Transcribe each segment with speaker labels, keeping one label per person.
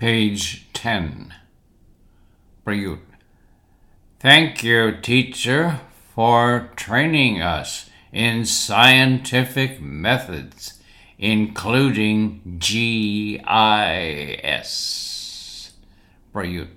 Speaker 1: Page 10. Prayut. Thank you, teacher, for training us in scientific methods, including GIS. Prayut.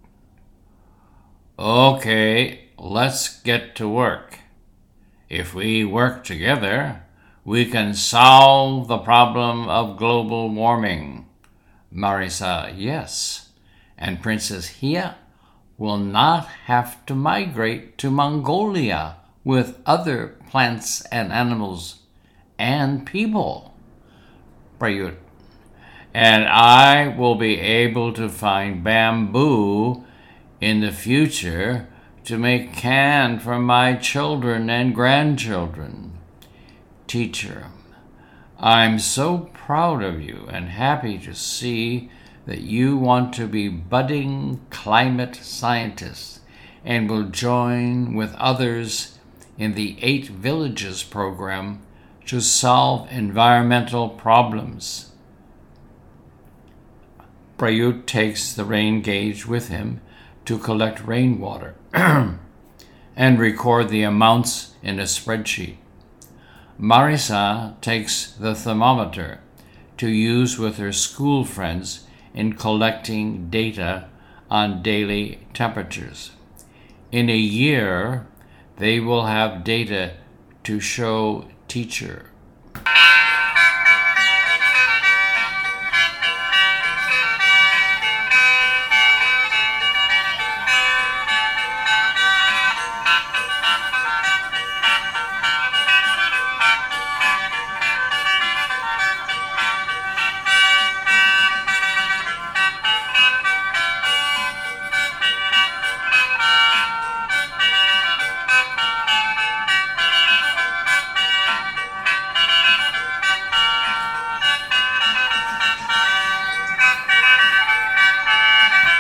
Speaker 1: Okay, let's get to work. If we work together, we can solve the problem of global warming. Marisa, yes. And Princess Hia will not have to migrate to Mongolia with other plants and animals and people. Prayut. And I will be able to find bamboo in the future to make can for my children and grandchildren. Teacher, I'm so proud of you and happy to see that you want to be budding climate scientists and will join with others in the 8 Villages program to solve environmental problems. Prayut takes the rain gauge with him to collect rainwater and record the amounts in a spreadsheet. Marisa takes the thermometer to use with her school friends in collecting data on daily temperatures. In a year, they will have data to show teacher.